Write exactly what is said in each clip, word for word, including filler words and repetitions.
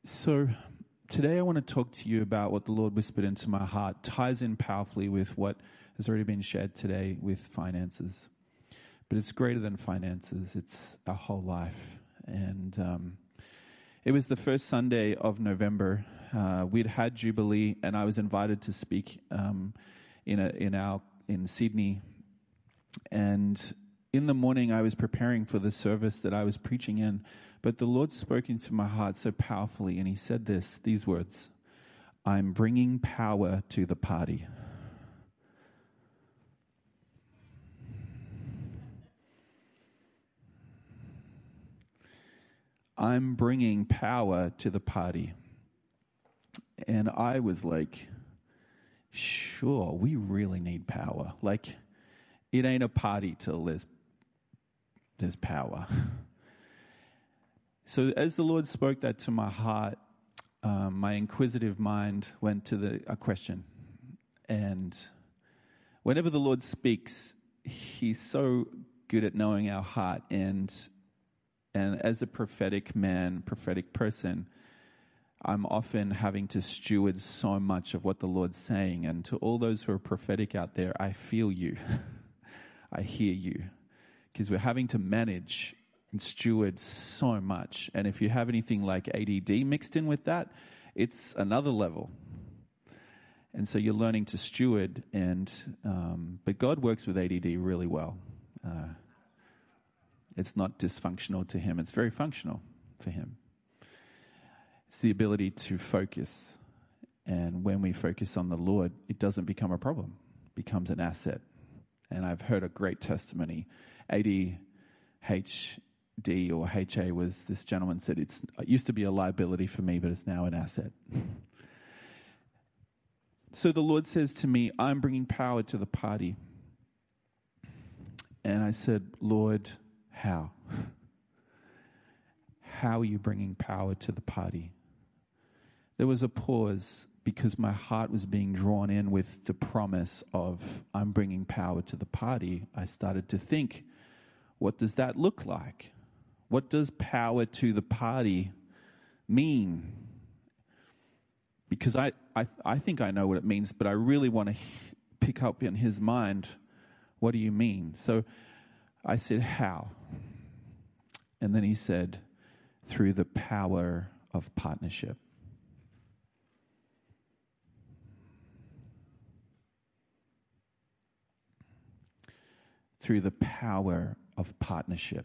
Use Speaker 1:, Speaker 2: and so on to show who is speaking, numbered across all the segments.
Speaker 1: So today I want to talk to you about what the Lord whispered into my heart, ties in powerfully with what has already been shared today with finances. But it's greater than finances. It's our whole life. And um, it was the first Sunday of November. Uh, we'd had Jubilee, and I was invited to speak um, in a, in our in Sydney. And in the morning, I was preparing for the service that I was preaching in. But the Lord spoke into my heart so powerfully, and He said this, these words: "I'm bringing power to the party." I'm bringing power to the party. And I was like, sure, we really need power. Like, it ain't a party till there's, there's power. So as the Lord spoke that to my heart, um, my inquisitive mind went to the a question. And whenever the Lord speaks, He's so good at knowing our heart. And and as a prophetic man, prophetic person, I'm often having to steward so much of what the Lord's saying. And to all those who are prophetic out there, I feel you. I hear you. Because we're having to manage and steward so much. And if you have anything like A D D mixed in with that, it's another level. And so you're learning to steward. And um, but God works with A D D really well. Uh, it's not dysfunctional to Him. It's very functional for Him. It's the ability to focus. And when we focus on the Lord, it doesn't become a problem. It becomes an asset. And I've heard a great testimony. A D H D or H A was, this gentleman said, it's, it used to be a liability for me, but it's now an asset. So the Lord says to me, I'm bringing power to the party. And I said, Lord, how? How are you bringing power to the party? There was a pause because my heart was being drawn in with the promise of I'm bringing power to the party. I started to think, what does that look like? What does power to the party mean? Because I, I, I think I know what it means, but I really want to pick up in His mind, what do you mean? So I said, how? And then He said, through the power of partnership. Through the power of partnership.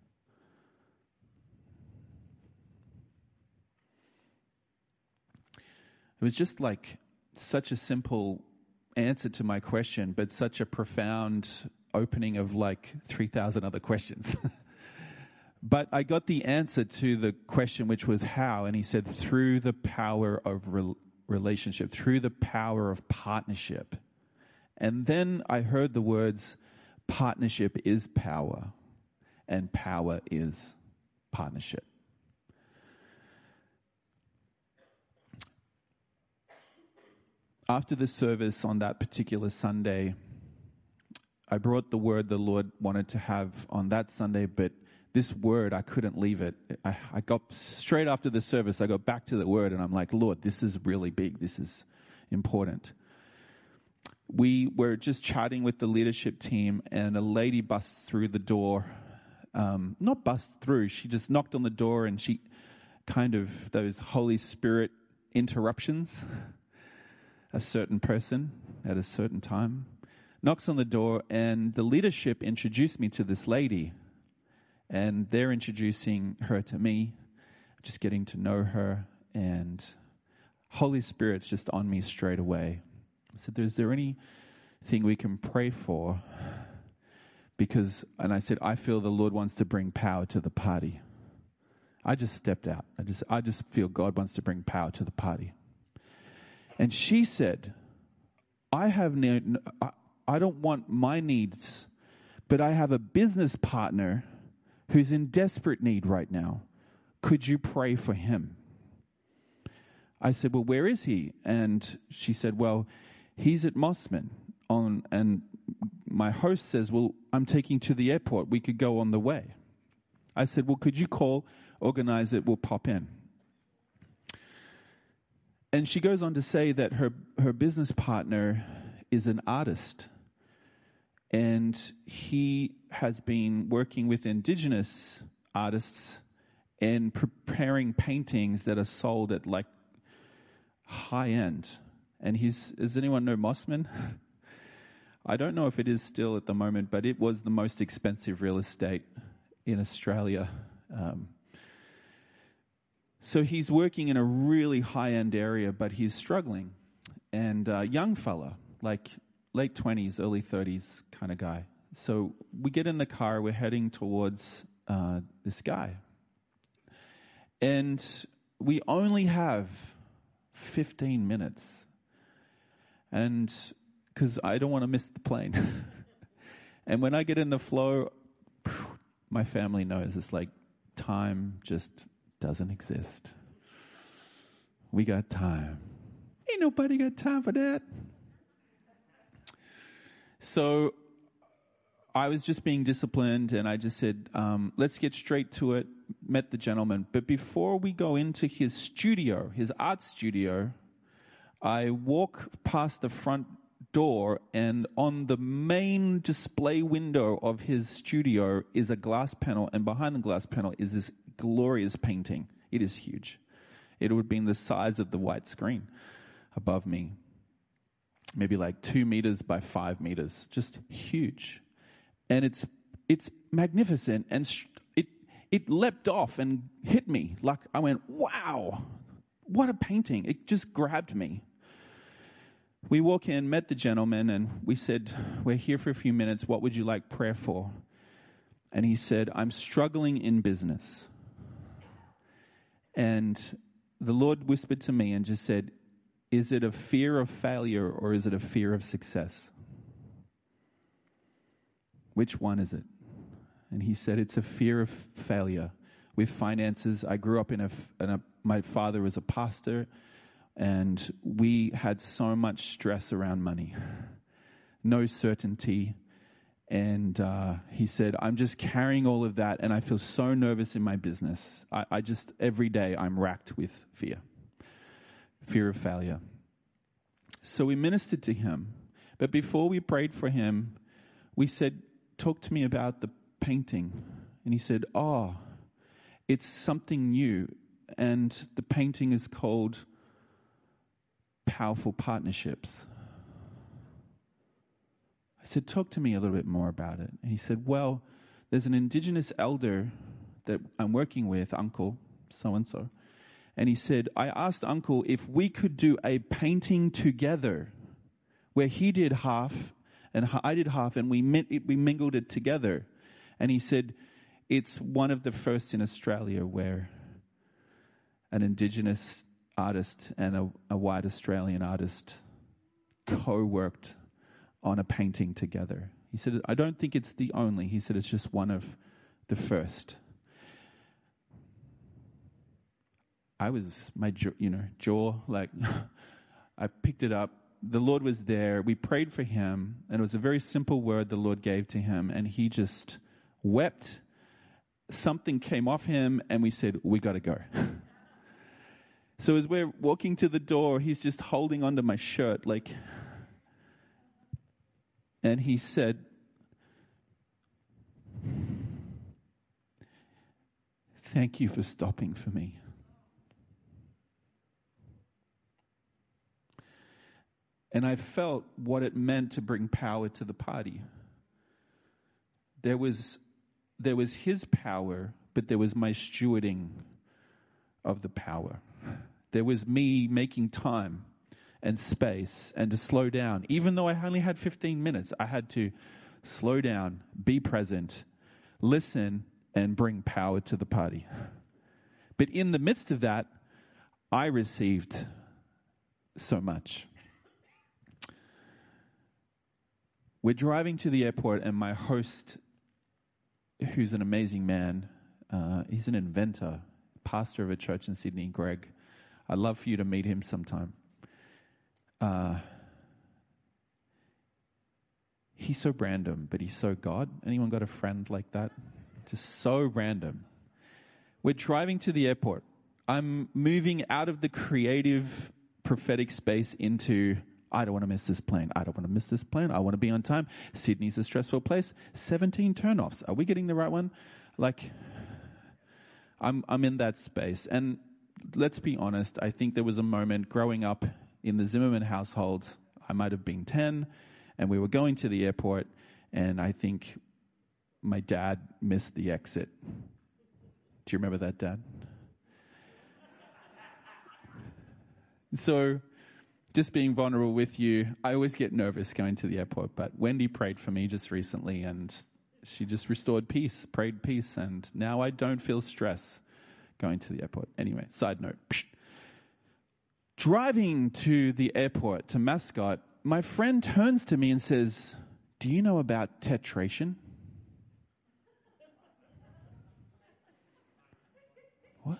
Speaker 1: It was just like such a simple answer to my question, but such a profound opening of like three thousand other questions. But I got the answer to the question, which was how, and He said, through the power of re- relationship, through the power of partnership. And then I heard the words, partnership is power, and power is partnership. After the service on that particular Sunday, I brought the word the Lord wanted to have on that Sunday, but this word, I couldn't leave it. I, I got straight after the service, I got back to the word, and I'm like, Lord, this is really big. This is important. We were just chatting with the leadership team, and a lady busts through the door. Um, not bust through, she just knocked on the door, and she kind of, those Holy Spirit interruptions, a certain person at a certain time, knocks on the door, and the leadership introduced me to this lady, and they're introducing her to me, just getting to know her, and Holy Spirit's just on me straight away. I said, is there anything we can pray for? Because, and I said, I feel the Lord wants to bring power to the party. I just stepped out. I just, I just feel God wants to bring power to the party. And she said, I have no, I don't want my needs, but I have a business partner who's in desperate need right now. Could you pray for him? I said, well, where is he? And she said, well, he's at Mossman. On, and my host says, well, I'm taking to the airport. We could go on the way. I said, well, could you call, organize it, we'll pop in. And she goes on to say that her, her business partner is an artist. And he has been working with Indigenous artists and preparing paintings that are sold at like high end. And he's, does anyone know Mossman? I don't know if it is still at the moment, but it was the most expensive real estate in Australia. Um, so he's working in a really high-end area, but he's struggling. And a uh, young fella, like late twenties, early thirties kind of guy. So we get in the car, we're heading towards uh, this guy. And we only have fifteen minutes. And because I don't want to miss the plane. And when I get in the flow, my family knows it's like time just doesn't exist. We got time. Ain't nobody got time for that. So I was just being disciplined, and I just said, um, let's get straight to it. Met the gentleman. But before we go into his studio, his art studio, I walk past the front door, and on the main display window of his studio is a glass panel, and behind the glass panel is this glorious painting. It is huge. It would have been the size of the white screen above me. Maybe like two meters by five meters. Just huge. And it's it's magnificent, and sh- it it leapt off and hit me. Like I went, wow, what a painting. It just grabbed me. We walk in, met the gentleman, and we said, we're here for a few minutes. What would you like prayer for? And he said, I'm struggling in business. And the Lord whispered to me and just said, is it a fear of failure or is it a fear of success? Which one is it? And he said, it's a fear of failure with finances. I grew up in a, in a my father was a pastor, and we had so much stress around money, no certainty. And uh, he said, I'm just carrying all of that, and I feel so nervous in my business. I, I just, every day, I'm racked with fear, fear of failure. So we ministered to him. But before we prayed for him, we said, talk to me about the painting. And he said, oh, it's something new. And the painting is called Powerful Partnerships. I said, talk to me a little bit more about it. And he said, well, there's an Indigenous elder that I'm working with, Uncle so-and-so. And he said, I asked Uncle if we could do a painting together where he did half and I did half, and we we mingled it together. And he said, it's one of the first in Australia where an Indigenous artist and a, a white Australian artist co-worked on a painting together. He said, I don't think it's the only. He said, it's just one of the first. I was, my jaw, you know, jaw, like, I picked it up. The Lord was there. We prayed for him, and it was a very simple word the Lord gave to him, and he just wept. Something came off him, and we said, we got to go. So as we're walking to the door, he's just holding onto my shirt, like, and he said, thank you for stopping for me. And I felt what it meant to bring power to the party. There was, there was his power, but there was my stewarding of the power. There was me making time and space and to slow down. Even though I only had fifteen minutes, I had to slow down, be present, listen, and bring power to the party. But in the midst of that, I received so much. We're driving to the airport, and my host, who's an amazing man, uh, he's an inventor, pastor of a church in Sydney, Greg. I'd love for you to meet him sometime. Uh, he's so random, but he's so God. Anyone got a friend like that? Just so random. We're driving to the airport. I'm moving out of the creative prophetic space into, I don't want to miss this plane. I don't want to miss this plane. I want to be on time. Sydney's a stressful place. seventeen turnoffs. Are we getting the right one? Like, I'm I'm in that space. And let's be honest, I think there was a moment growing up in the Zimmerman household, I might have been ten, and we were going to the airport, and I think my dad missed the exit. Do you remember that, Dad? So, just being vulnerable with you, I always get nervous going to the airport, but Wendy prayed for me just recently, and she just restored peace, prayed peace, and now I don't feel stress going to the airport. Anyway, side note. Driving to the airport, to Mascot, my friend turns to me and says, "Do you know about tetration?" What?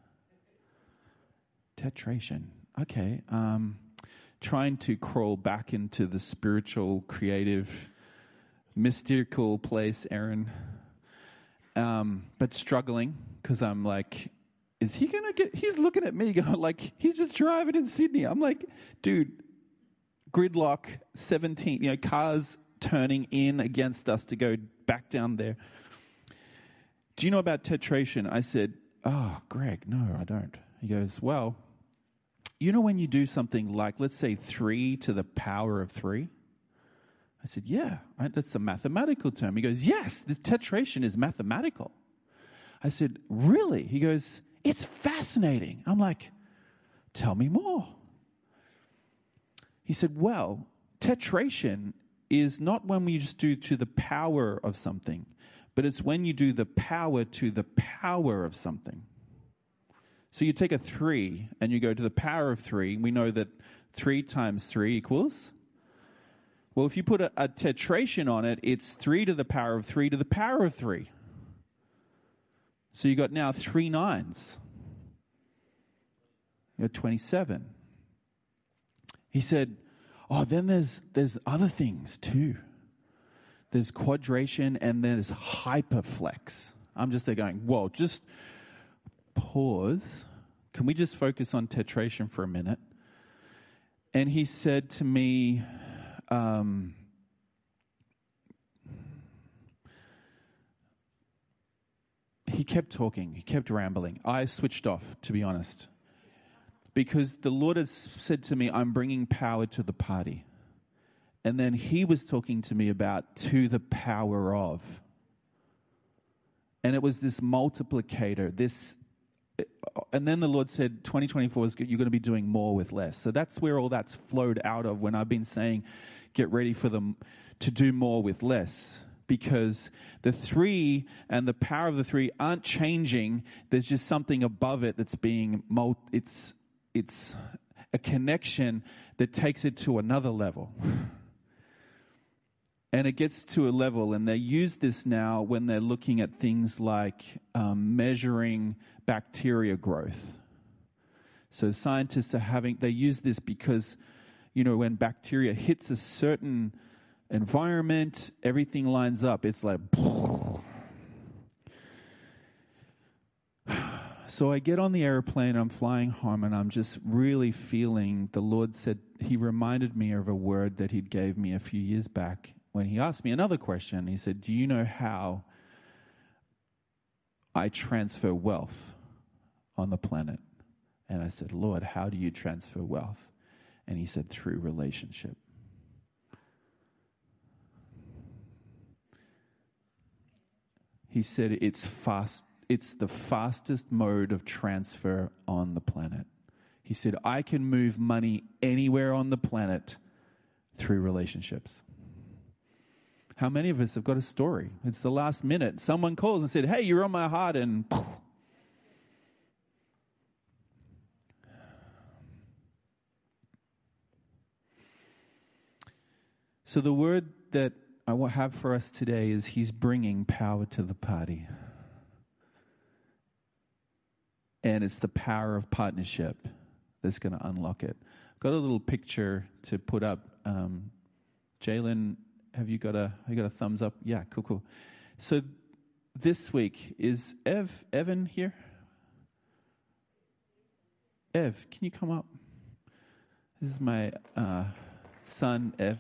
Speaker 1: Tetration. Okay. Um, trying to crawl back into the spiritual, creative, mystical place, Aaron. Um, but struggling because I'm like, is he going to get, he's looking at me going like, he's just driving in Sydney. I'm like, dude, gridlock, seventeen, you know, cars turning in against us to go back down there. Do you know about tetration? I said, oh, Greg, no, I don't. He goes, well, you know when you do something like, let's say three to the power of three? I said, yeah, I, that's a mathematical term. He goes, yes, this tetration is mathematical. I said, really? He goes, it's fascinating. I'm like, tell me more. He said, well, tetration is not when we just do to the power of something, but it's when you do the power to the power of something. So you take a three and you go to the power of three. We know that three times three equals. Well, if you put a, a tetration on it, it's three to the power of three to the power of three. So you got now three nines. You got twenty-seven. He said, oh, then there's there's other things too. There's quadration and there's hyperflex. I'm just there going, whoa, just pause. Can we just focus on tetration for a minute? And he said to me, um, he kept talking, he kept rambling. I switched off, to be honest, because the Lord has said to me, I'm bringing power to the party. And then he was talking to me about to the power of. And it was this multiplicator, this, and then the Lord said, twenty twenty-four is good. You're going to be doing more with less. So that's where all that's flowed out of when I've been saying, get ready for them to do more with less. Because the three and the power of the three aren't changing. There's just something above it that's being, multi- it's, it's a connection that takes it to another level. And it gets to a level, and they use this now when they're looking at things like um, measuring bacteria growth. So scientists are having, they use this because, you know, when bacteria hits a certain environment, everything lines up. It's like, so I get on the airplane, I'm flying home, and I'm just really feeling, the Lord said, he reminded me of a word that he'd gave me a few years back. When he asked me another question, he said, do you know how I transfer wealth on the planet? And I said, Lord, how do you transfer wealth? And he said, through relationship. He said, it's fast. It's the fastest mode of transfer on the planet. He said, I can move money anywhere on the planet through relationships. How many of us have got a story? It's the last minute. Someone calls and said, hey, you're on my heart, and so the word that I will have for us today is he's bringing power to the party. And it's the power of partnership that's going to unlock it. I've got a little picture to put up. Um, Jalen, have you got a, have you got a thumbs up? Yeah, cool, cool. So this week, is Ev, Evan here? Ev, can you come up? This is my uh, son, Ev.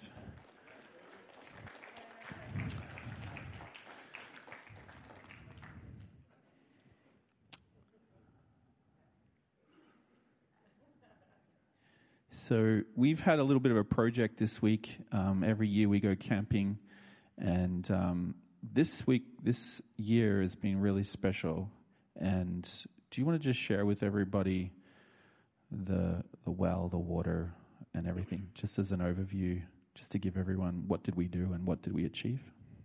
Speaker 1: So we've had a little bit of a project this week. Um, every year we go camping, and um, this week, this year has been really special. And do you want to just share with everybody the the well, the water, and everything, just as an overview, just to give everyone what did we do and what did we achieve?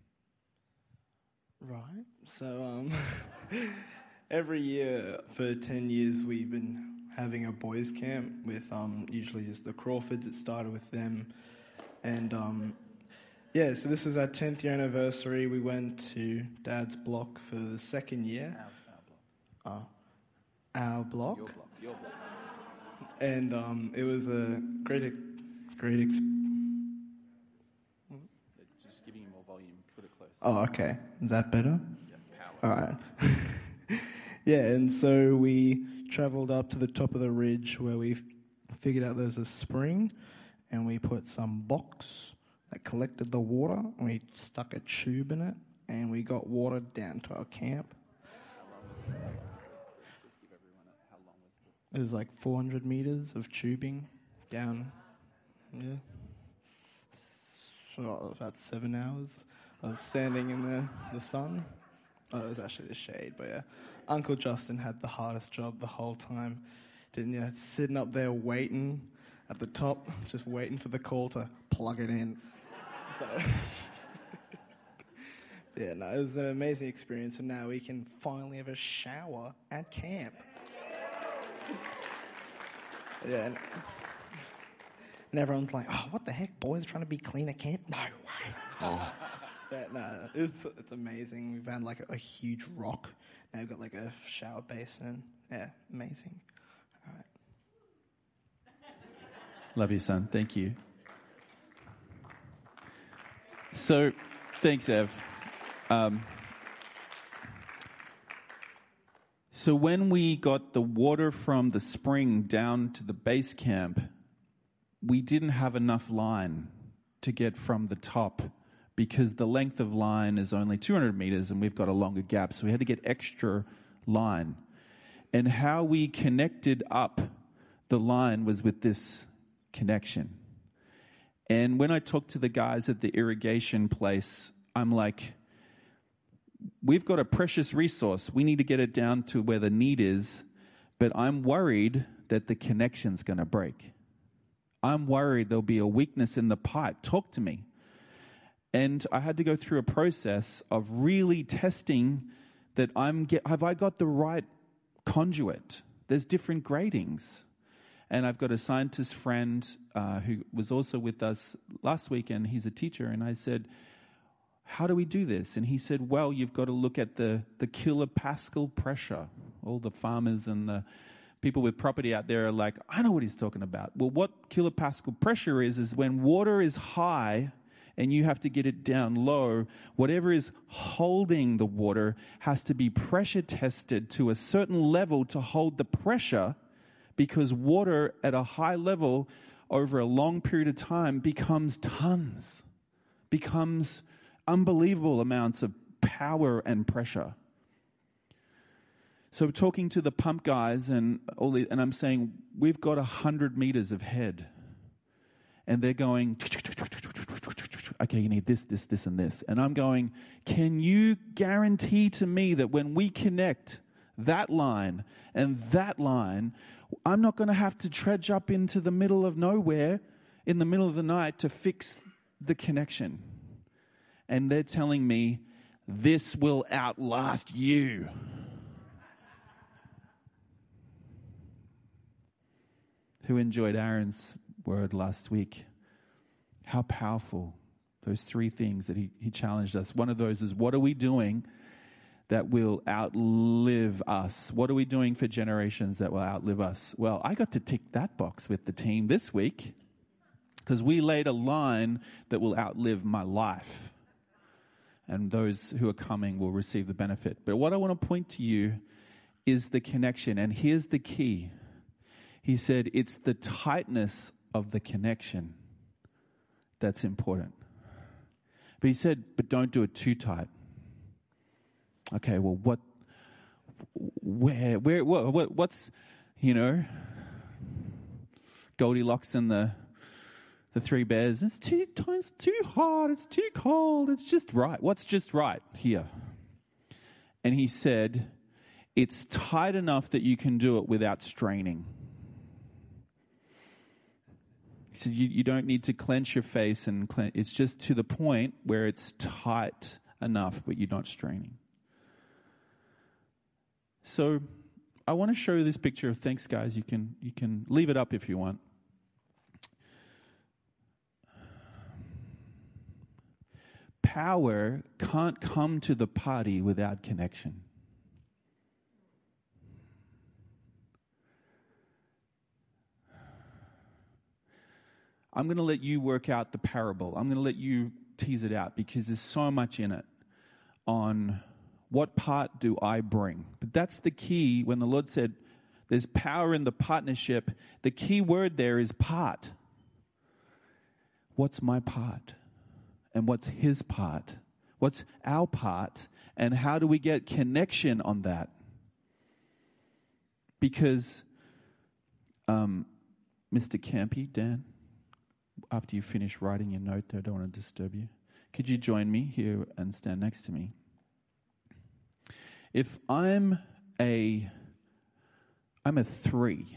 Speaker 2: Right. So um, every year for ten years we've been having a boys' camp with um, usually just the Crawfords. It started with them. And um, yeah, so this is our tenth year anniversary. We went to Dad's block for the second year. Our, our block. Uh, our block.
Speaker 1: Your block. Your block.
Speaker 2: And um, it was a great, great experience.
Speaker 1: Just giving you more volume. Put it close.
Speaker 2: Oh, okay. Is that better?
Speaker 1: Yeah, power.
Speaker 2: All right. Yeah, and so we travelled up to the top of the ridge where we figured out there's a spring, and we put some box that collected the water, and we stuck a tube in it, and we got water down to our camp.
Speaker 1: How long was it? Just give everyone a, how long was it?
Speaker 2: It was like four hundred meters of tubing down, yeah. So about seven hours of standing in the, the sun. Oh, it was actually the shade, but yeah. Uncle Justin had the hardest job the whole time. Didn't you? Sitting up there waiting at the top, just waiting for the call to plug it in. So, yeah, no, it was an amazing experience, and now we can finally have a shower at camp. Yeah, and, and everyone's like, "Oh, what the heck, boys trying to be clean at camp?" No way. Oh. But no, it's it's amazing. We found like a, a huge rock. Now we've got like a shower basin. Yeah, amazing. All right.
Speaker 1: Love you, son. Thank you. So, thanks, Ev. Um, so when we got the water from the spring down to the base camp, we didn't have enough line to get from the top, because the length of line is only two hundred meters and we've got a longer gap. So we had to get extra line. And how we connected up the line was with this connection. And when I talked to the guys at the irrigation place, I'm like, we've got a precious resource. We need to get it down to where the need is. But I'm worried that the connection's going to break. I'm worried there'll be a weakness in the pipe. Talk to me. And I had to go through a process of really testing that I'm get, have I got the right conduit? There's different gradings. And I've got a scientist friend uh, who was also with us last week, and he's a teacher. And I said, how do we do this? And he said, well, you've got to look at the, the kilopascal pressure. All the farmers and the people with property out there are like, I know what he's talking about. Well, what kilopascal pressure is, is when water is high and you have to get it down low, whatever is holding the water has to be pressure tested to a certain level to hold the pressure, because water at a high level over a long period of time becomes tons, becomes unbelievable amounts of power and pressure. So talking to the pump guys and all the, and I'm saying, we've got one hundred meters of head. And they're going, okay, you need this, this, this, and this. And I'm going, can you guarantee to me that when we connect that line and that line, I'm not going to have to trudge up into the middle of nowhere in the middle of the night to fix the connection? And they're telling me, this will outlast you. Who enjoyed Aaron's word last week? How powerful those three things that he, he challenged us. One of those is, what are we doing that will outlive us? What are we doing for generations that will outlive us? Well, I got to tick that box with the team this week, because we laid a line that will outlive my life. And those who are coming will receive the benefit. But what I want to point to you is the connection. And here's the key. He said, it's the tightness of the connection that's important. But he said, but don't do it too tight. Okay, well, what, where, where, what, what what's, you know, Goldilocks and the the three bears. It's too, it's too hot. It's too cold. It's just right. What's just right here? And he said, it's tight enough that you can do it without straining. He said, you, you don't need to clench your face, and clench. It's just to the point where it's tight enough, but you're not straining. So I want to show you this picture of, thanks guys, you can you can leave it up if you want. Power can't come to the party without connection. I'm going to let you work out the parable. I'm going to let you tease it out because there's so much in it on what part do I bring. But that's the key when the Lord said there's power in the partnership. The key word there is part. What's my part? And what's his part? What's our part? And how do we get connection on that? Because, um, Mister Campy, Dan, after you finish writing your note there, I don't want to disturb you. Could you join me here and stand next to me? If I'm a, I'm a three,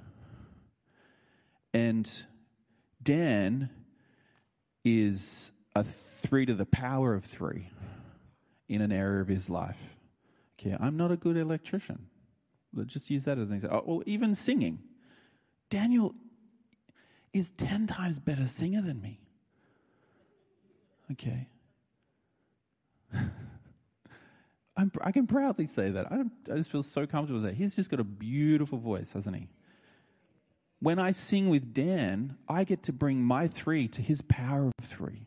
Speaker 1: and Dan is a three to the power of three in an area of his life. Okay, I'm not a good electrician. Let's just use that as an example. Or even singing. Daniel is ten times better singer than me. Okay. I'm, I can proudly say that. I, don't, I just feel so comfortable with that. He's just got a beautiful voice, hasn't he? When I sing with Dan, I get to bring my three to his power of three.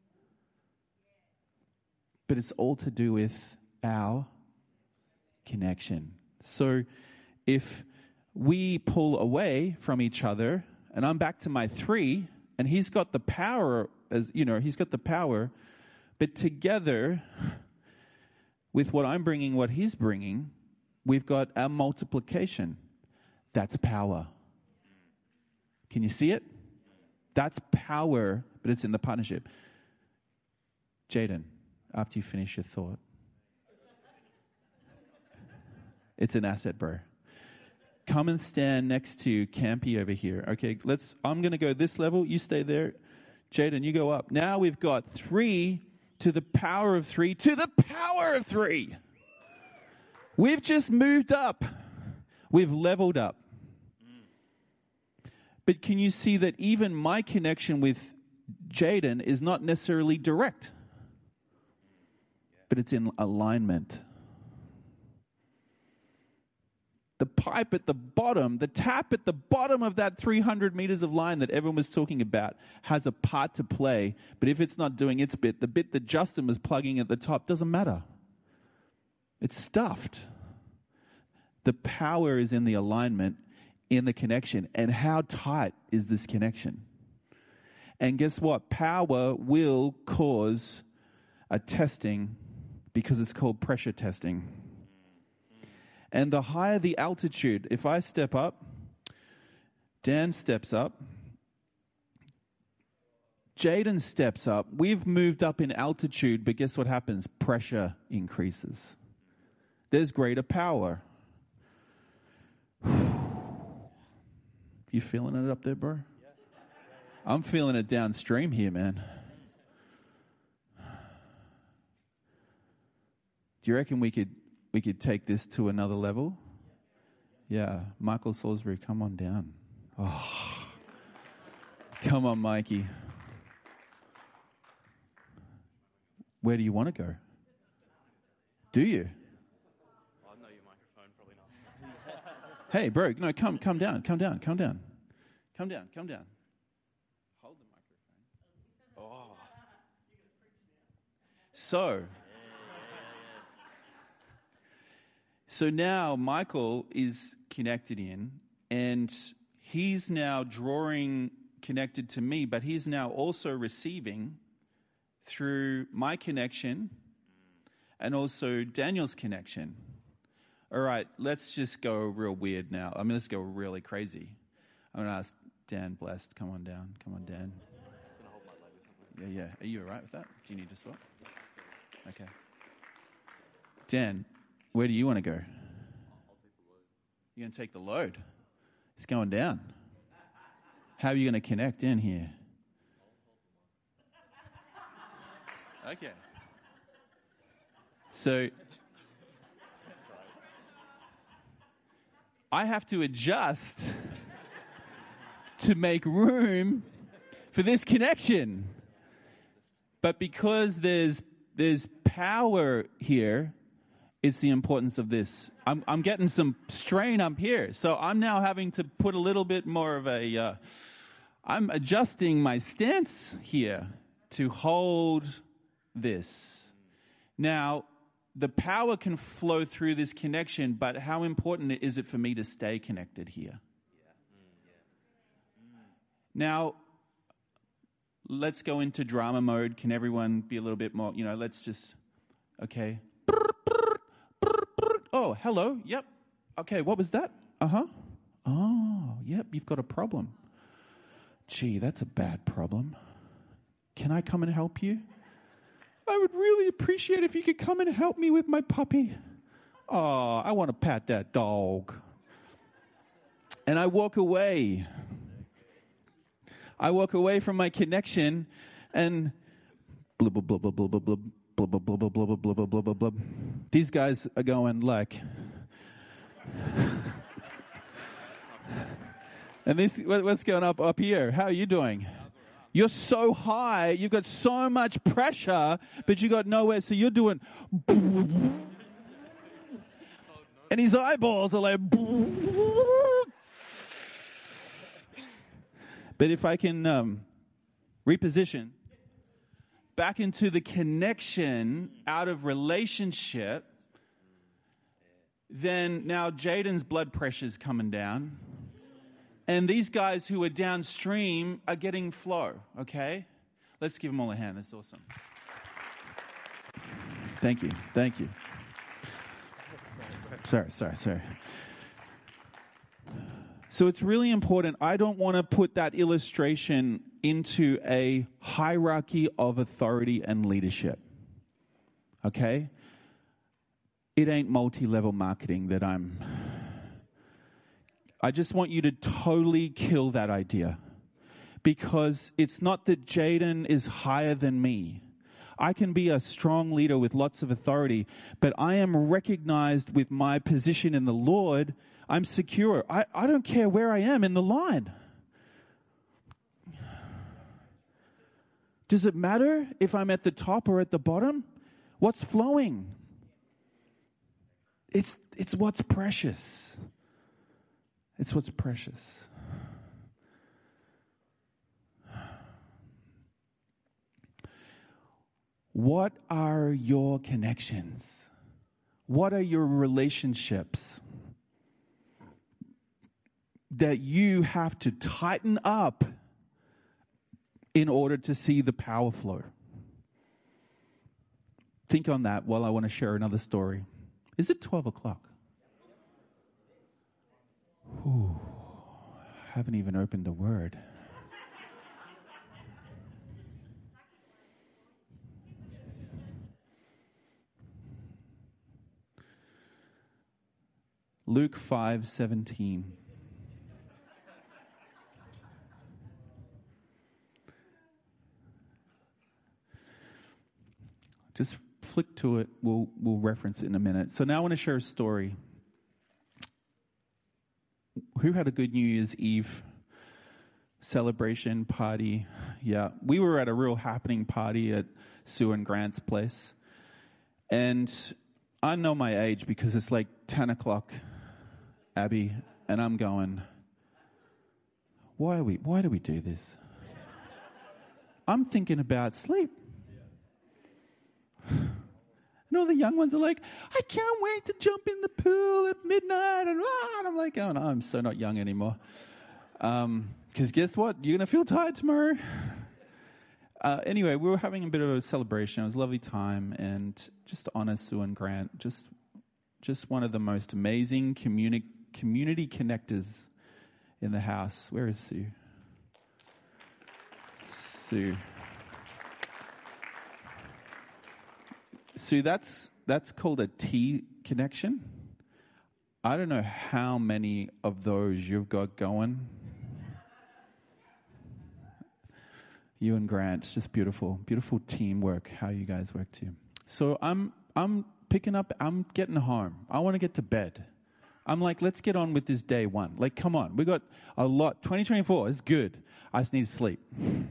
Speaker 1: But it's all to do with our connection. So if we pull away from each other, and I'm back to my three, and he's got the power, as you know, he's got the power, but together with what I'm bringing, what he's bringing, we've got our multiplication. That's power. Can you see it? That's power, but it's in the partnership. Jaden, after you finish your thought. It's an asset, bro. Come and stand next to Campy over here. Okay, let's. I'm going to go this level. You stay there. Jaden, you go up. Now we've got three to the power of three to the power of three. We've just moved up. We've leveled up. But can you see that even my connection with Jaden is not necessarily direct, but it's in alignment. The pipe at the bottom, the tap at the bottom of that three hundred meters of line that everyone was talking about has a part to play. But if it's not doing its bit, the bit that Justin was plugging at the top doesn't matter. It's stuffed. The power is in the alignment, in the connection. And how tight is this connection? And guess what? Power will cause a testing because it's called pressure testing. And the higher the altitude, if I step up, Dan steps up, Jaden steps up, we've moved up in altitude, but guess what happens? Pressure increases. There's greater power. You feeling it up there, bro? I'm feeling it downstream here, man. Do you reckon we could we could take this to another level? Yeah. Michael Salisbury, come on down. Oh, come on, Mikey. Where do you want to go? Do you?
Speaker 3: I know your microphone, probably not.
Speaker 1: Hey, bro, no, come, come down, come down, come down, come down, come down. Hold the microphone. Oh. So, so now Michael is connected in, and he's now drawing connected to me, but he's now also receiving through my connection and also Daniel's connection. All right, let's just go real weird now. I mean, let's go really crazy. I'm going to ask Dan Blessed. Come on down. Come on, Dan. Yeah, yeah. Are you all right with that? Do you need to swap? Okay. Dan, where do you want to go? You're going to take the load. It's going down. How are you going to connect in here? Okay. So I have to adjust to make room for this connection. But because there's there's power here, it's the importance of this. I'm I'm getting some strain up here, so I'm now having to put a little bit more of a. Uh, I'm adjusting my stance here to hold this. Now, the power can flow through this connection, but how important is it for me to stay connected here? Now, let's go into drama mode. Can everyone be a little bit more, you know, let's just, okay. Oh, hello. Yep. Okay, what was that? Uh-huh. Oh, yep, you've got a problem. Gee, that's a bad problem. Can I come and help you? I would really appreciate if you could come and help me with my puppy. Oh, I want to pat that dog. And I walk away. I walk away from my connection and blah, blah, blah, blah, blah, blah, blah, blah, blah, blah, blah, blah, blah, blah, blah, blah, blah. These guys are going like... And this, what's going up up here? How are you doing? You're so high, you've got so much pressure, but you got nowhere, so you're doing... And his eyeballs are like... But if I can um, reposition back into the connection out of relationship, then now Jaden's blood pressure's coming down. And these guys who are downstream are getting flow, okay? Let's give them all a hand. That's awesome. Thank you. Thank you. Sorry, sorry, sorry. So it's really important. I don't want to put that illustration into a hierarchy of authority and leadership. Okay? It ain't multi-level marketing that I'm... I just want you to totally kill that idea. Because it's not that Jaden is higher than me. I can be a strong leader with lots of authority, but I am recognized with my position in the Lord. I'm secure. I, I don't care where I am in the line. Does it matter if I'm at the top or at the bottom? What's flowing? It's it's what's precious. It's what's precious. What are your connections? What are your relationships that you have to tighten up in order to see the power flow? Think on that while I want to share another story. Is it twelve o'clock? Ooh, haven't even opened the word. Luke five seventeen. Just flick to it. We'll we'll reference it in a minute. So now I want to share a story. Who had a good New Year's Eve celebration party? Yeah, we were at a real happening party at Sue and Grant's place. And I know my age because it's like ten o'clock, Abby, and I'm going, why are we, why do we do this? I'm thinking about sleep. And all the young ones are like, I can't wait to jump in the pool at midnight. And, ah, and I'm like, oh no, I'm so not young anymore. Um, because guess what? You're going to feel tired tomorrow. Uh, anyway, we were having a bit of a celebration. It was a lovely time, and just to honor Sue and Grant, just just one of the most amazing communi- community connectors in the house. Where is Sue? Sue. Sue, that's that's called a T connection. I don't know how many of those you've got going. You and Grant, it's just beautiful, beautiful teamwork, how you guys work too. So I'm, I'm picking up, I'm getting home. I want to get to bed. I'm like, let's get on with this day one. Like, come on, we got a lot. twenty twenty-four is good. I just need to sleep,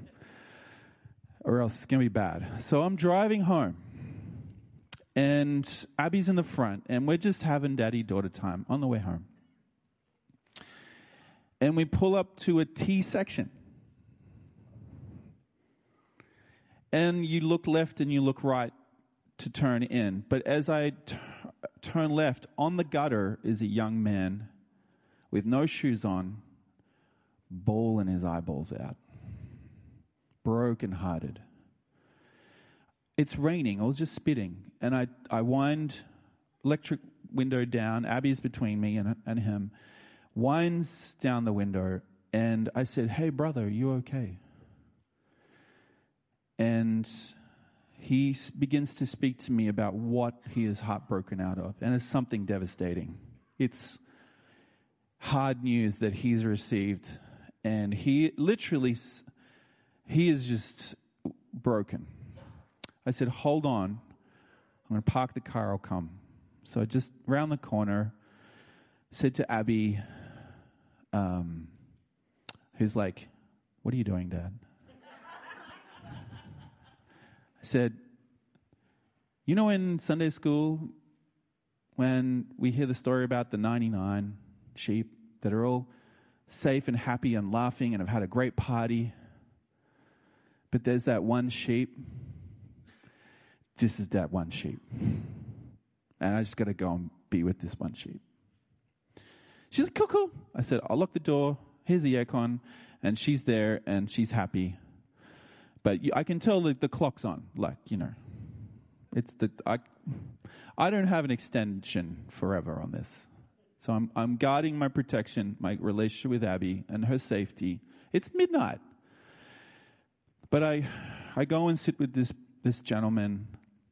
Speaker 1: or else it's gonna be bad. So I'm driving home, and Abby's in the front, and we're just having daddy-daughter time on the way home. And we pull up to a T section. And you look left and you look right to turn in. But as I t- turn left, on the gutter is a young man with no shoes on, bawling his eyeballs out, broken-hearted. It's raining. I was just spitting. And I, I wind electric window down. Abby's between me and, and him. Winds down the window. And I said, "Hey, brother, are you okay?" And he begins to speak to me about what he is heartbroken out of. And it's something devastating. It's hard news that he's received. And he literally, he is just broken. I said, "Hold on. I'm going to park the car. I'll come." So just round the corner, said to Abby, um, who's like, "What are you doing, Dad?" I said, "You know in Sunday school when we hear the story about the ninety-nine sheep that are all safe and happy and laughing and have had a great party, but there's that one sheep? This is that one sheep. And I just got to go and be with this one sheep." She's like, "Cool, cool." I said, "I'll lock the door. Here's the aircon." And she's there and she's happy. But you, I can tell that the clock's on. Like, you know, it's the I. I don't have an extension forever on this, so I'm I'm guarding my protection, my relationship with Abby, and her safety. It's midnight, but I I go and sit with this this gentleman.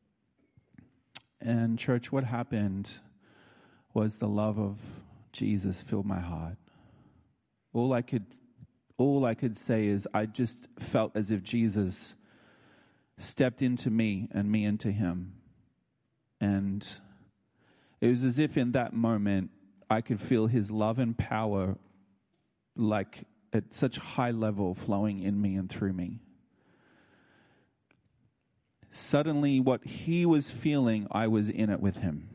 Speaker 1: And church, what happened was the love of Jesus filled my heart. All I could. All I could say is I just felt as if Jesus stepped into me and me into him. And it was as if in that moment I could feel his love and power like at such high level flowing in me and through me. Suddenly what he was feeling, I was in it with him.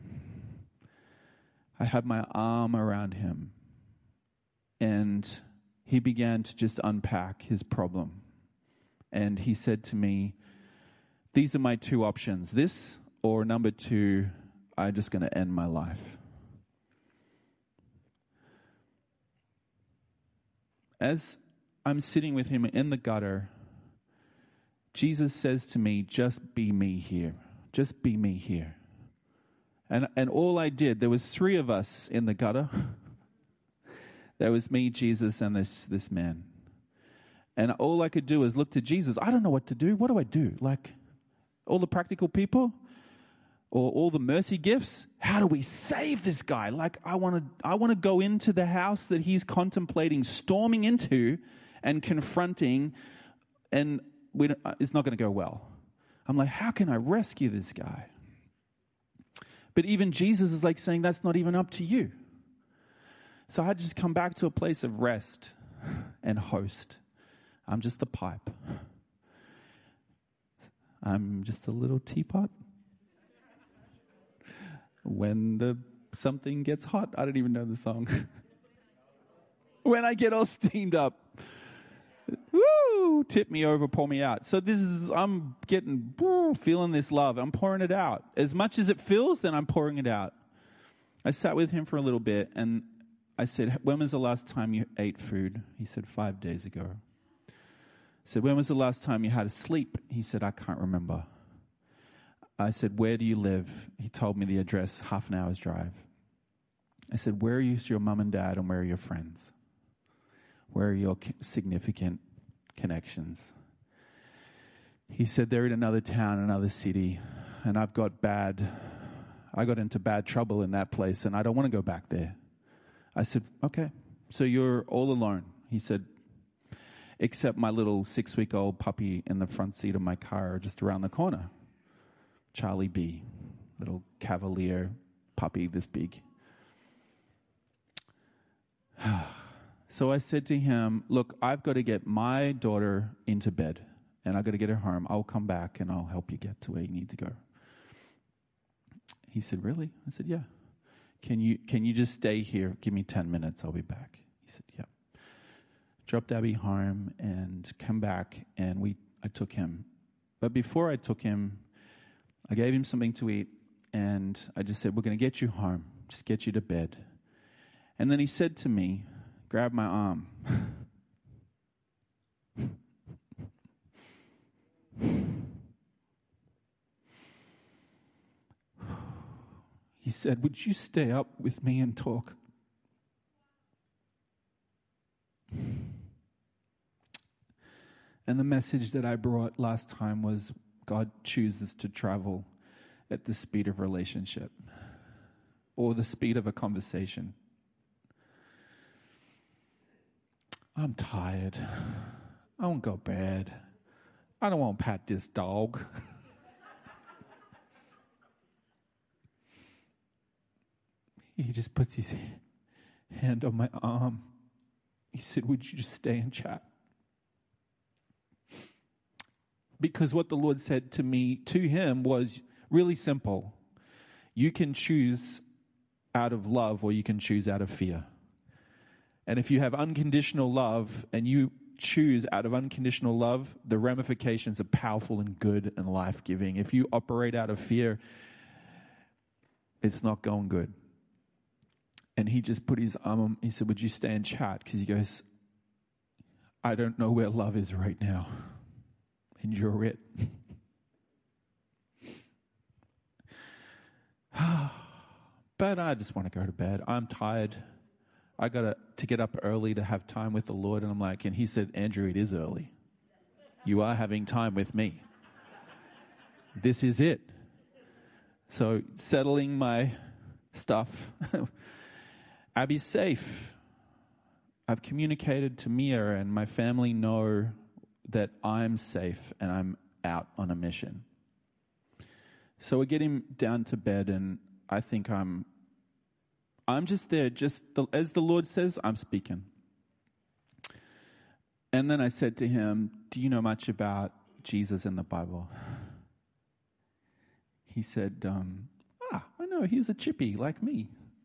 Speaker 1: I had my arm around him. And he began to just unpack his problem. And he said to me, "These are my two options. This or number two, I'm just going to end my life." As I'm sitting with him in the gutter, Jesus says to me, "Just be me here. Just be me here." And and all I did, there was three of us in the gutter. There was me, Jesus, and this, this man. And all I could do is look to Jesus. I don't know what to do. What do I do? Like, all the practical people? Or all the mercy gifts? How do we save this guy? Like, I want to I want to go into the house that he's contemplating storming into and confronting, and we don't, it's not going to go well. I'm like, how can I rescue this guy? But even Jesus is like saying, that's not even up to you. So I had to just come back to a place of rest and host. I'm just the pipe. I'm just a little teapot. When the something gets hot, I don't even know the song. When I get all steamed up, woo, tip me over, pour me out. So this is, I'm getting, woo, feeling this love. I'm pouring it out. As much as it feels, then I'm pouring it out. I sat with him for a little bit, and I said, when was the last time you ate food? He said, five days ago. I said, when was the last time you had a sleep? He said, I can't remember. I said, where do you live? He told me the address, half an hour's drive. I said, where is your mum and dad and where are your friends? Where are your significant connections? He said, they're in another town, another city, and I've got bad, I got into bad trouble in that place, and I don't want to go back there. I said, okay, so you're all alone. He said, except my little six-week-old puppy in the front seat of my car just around the corner. Charlie B, little Cavalier puppy this big. So I said to him, look, I've got to get my daughter into bed, and I've got to get her home. I'll come back, and I'll help you get to where you need to go. He said, really? I said, yeah. Can you can you just stay here? Give me ten minutes. I'll be back. He said, yeah. Dropped Abby home and come back, and we I took him. But before I took him, I gave him something to eat, and I just said, we're going to get you home. Just get you to bed. And then he said to me, grab my arm. He said, would you stay up with me and talk? And the message that I brought last time was God chooses to travel at the speed of relationship or the speed of a conversation. I'm tired. I won't go to bed. I don't want to pat this dog. He just puts his hand on my arm. He said, would you just stay and chat? Because what the Lord said to me, to him, was really simple. You can choose out of love or you can choose out of fear. And if you have unconditional love and you choose out of unconditional love, the ramifications are powerful and good and life-giving. If you operate out of fear, it's not going good. And he just put his arm on, he said, would you stay and chat? Because he goes, I don't know where love is right now. And you're it. But I just want to go to bed. I'm tired. I got to, to get up early to have time with the Lord. And I'm like, and he said, Andrew, it is early. You are having time with me. This is it. So settling my stuff. Abby's safe. I've communicated to Mia and my family know that I'm safe and I'm out on a mission. So we're getting down to bed, and I think I'm I'm just there, just the, as the Lord says, I'm speaking. And then I said to him, do you know much about Jesus in the Bible? He said, um, ah, I know, he's a chippy like me.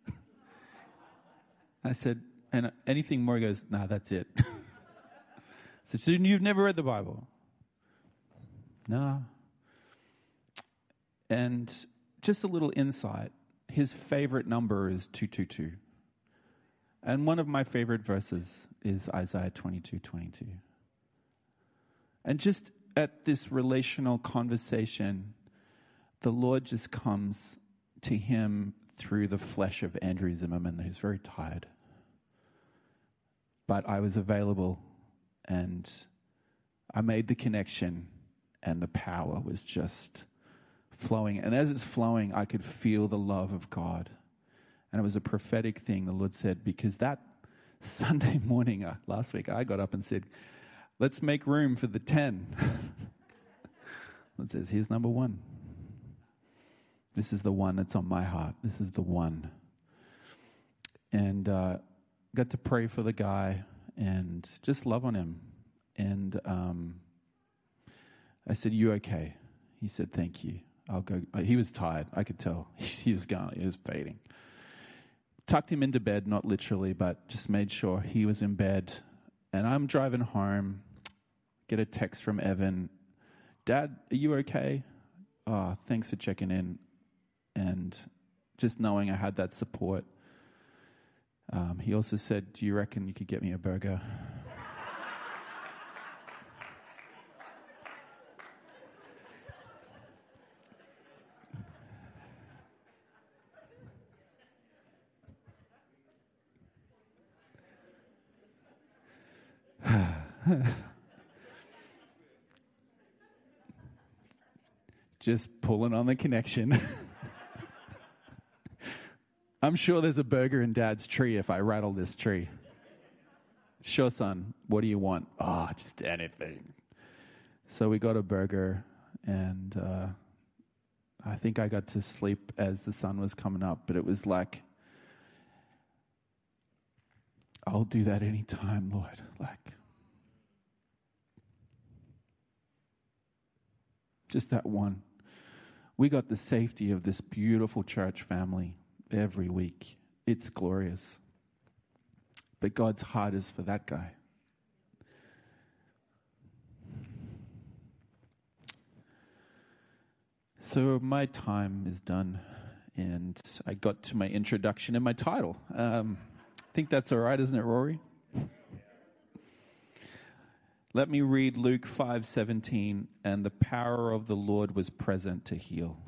Speaker 1: I said, and anything more? He goes, nah, that's it. I said, so you've never read the Bible? No. And just a little insight. His favorite number is two two two. And one of my favorite verses is Isaiah twenty-two twenty-two. And just at this relational conversation, the Lord just comes to him through the flesh of Andrew Zimmerman, who's very tired. But I was available, and I made the connection, and the power was just flowing. And as it's flowing, I could feel the love of God. And it was a prophetic thing, the Lord said, because that Sunday morning, uh, last week, I got up and said, let's make room for the ten. It says, here's number one. This is the one that's on my heart. This is the one. And uh, got to pray for the guy and just love on him. And um, I said, you okay? He said, thank you. I'll go. He was tired. I could tell. He was going. He was fading. Tucked him into bed, not literally, but just made sure he was in bed. And I'm driving home. Get a text from Evan. Dad, are you okay? Oh, thanks for checking in. And just knowing I had that support. Um, he also said, do you reckon you could get me a burger? Just pulling on the connection. I'm sure there's a burger in Dad's tree if I rattle this tree. Sure, son, what do you want? Oh, just anything. So we got a burger, and uh, I think I got to sleep as the sun was coming up, but it was like, I'll do that anytime, Lord. Like, just that one. We got the safety of this beautiful church family every week. It's glorious. But God's heart is for that guy. So my time is done, and I got to my introduction and my title. Um, I think that's all right, isn't it, Rory? Let me read Luke five seventeen. And the power of the Lord was present to heal.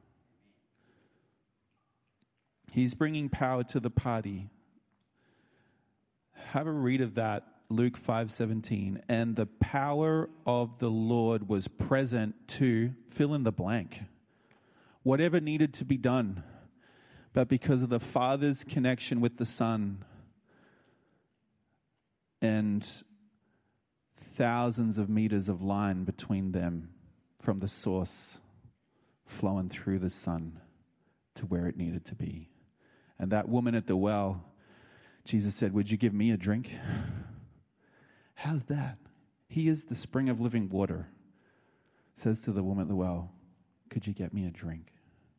Speaker 1: He's bringing power to the party. Have a read of that, Luke five seventeen. And the power of the Lord was present to fill in the blank. Whatever needed to be done. But because of the Father's connection with the Son and thousands of meters of line between them from the source flowing through the Son to where it needed to be. And that woman at the well, Jesus said, would you give me a drink? How's that? He is the spring of living water. Says to the woman at the well, could you get me a drink?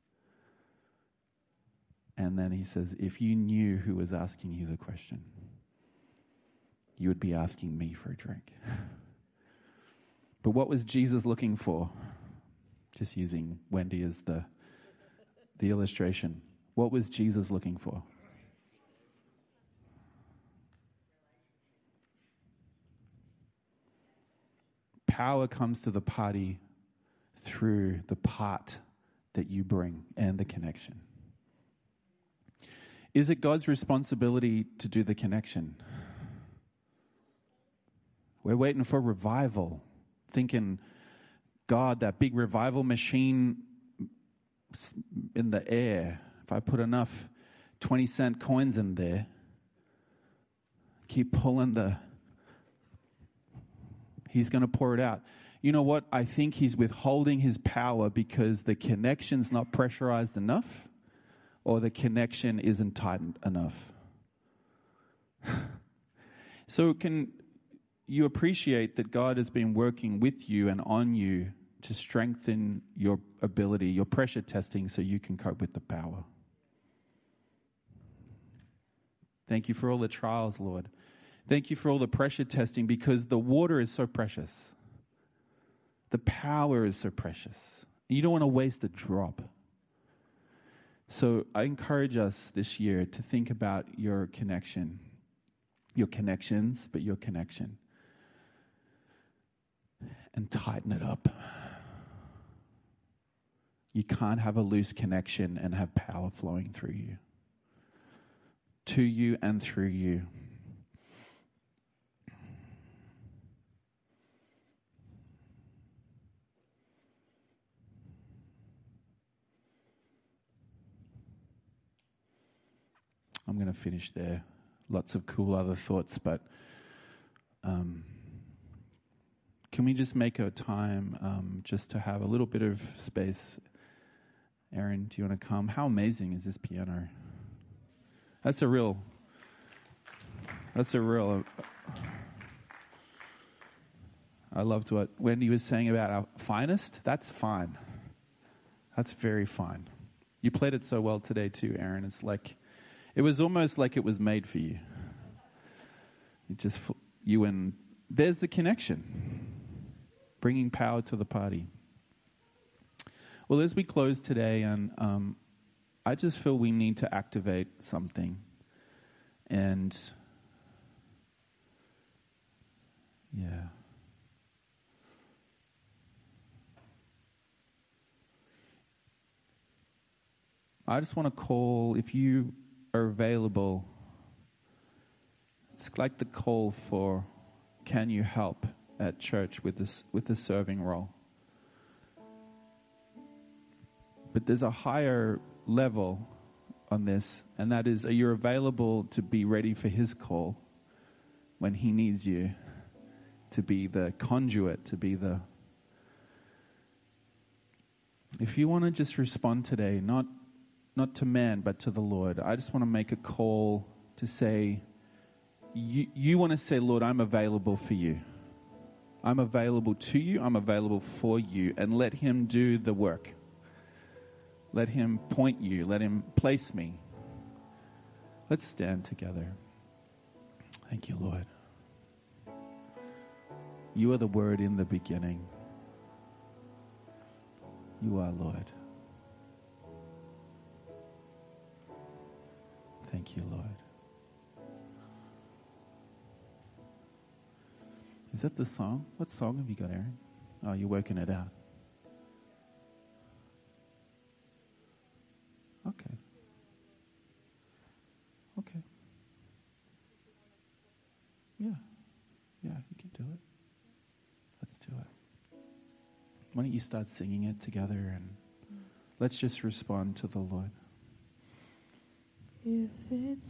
Speaker 1: And then he says, if you knew who was asking you the question, you would be asking me for a drink. But what was Jesus looking for? Just using Wendy as the, the illustration. What was Jesus looking for? Power comes to the party through the part that you bring and the connection. Is it God's responsibility to do the connection? We're waiting for revival, thinking, God, that big revival machine in the air, if I put enough twenty cent coins in there, keep pulling the, he's going to pour it out. You know what? I think he's withholding his power because the connection's not pressurized enough or the connection isn't tightened enough. So can you appreciate that God has been working with you and on you to strengthen your ability, your pressure testing, so you can cope with the power? Thank you for all the trials, Lord. Thank you for all the pressure testing, because the water is so precious. The power is so precious. You don't want to waste a drop. So I encourage us this year to think about your connection, your connections, but your connection. And tighten it up. You can't have a loose connection and have power flowing through you. To you and through you. I'm going to finish there. Lots of cool other thoughts, but um, can we just make a time um, just to have a little bit of space? Aaron, do you want to come? How amazing is this piano? That's a real, that's a real, uh, I loved what Wendy was saying about our finest. That's fine. That's very fine. You played it so well today too, Aaron. It's like, it was almost like it was made for you. It just, you and, there's the connection. Bringing power to the party. Well, as we close today, and um, I just feel we need to activate something. And yeah. I just want to call, if you are available, it's like the call for, can you help at church with this, with the serving role? But there's a higher level on this, and that is, are you available to be ready for his call when he needs you to be the conduit, to be the... If you want to just respond today, not not to man, but to the Lord, I just want to make a call to say, you, you want to say, Lord, I'm available for you. I'm available to you. I'm available for you. And let him do the work. Let him point you. Let him place me. Let's stand together. Thank you, Lord. You are the Word in the beginning. You are, Lord. Thank you, Lord. Is that the song? What song have you got, Aaron? Oh, you're working it out. Okay. Okay. Yeah. Yeah, you can do it. Let's do it. Why don't you start singing it together, and let's just respond to the Lord.
Speaker 4: If it's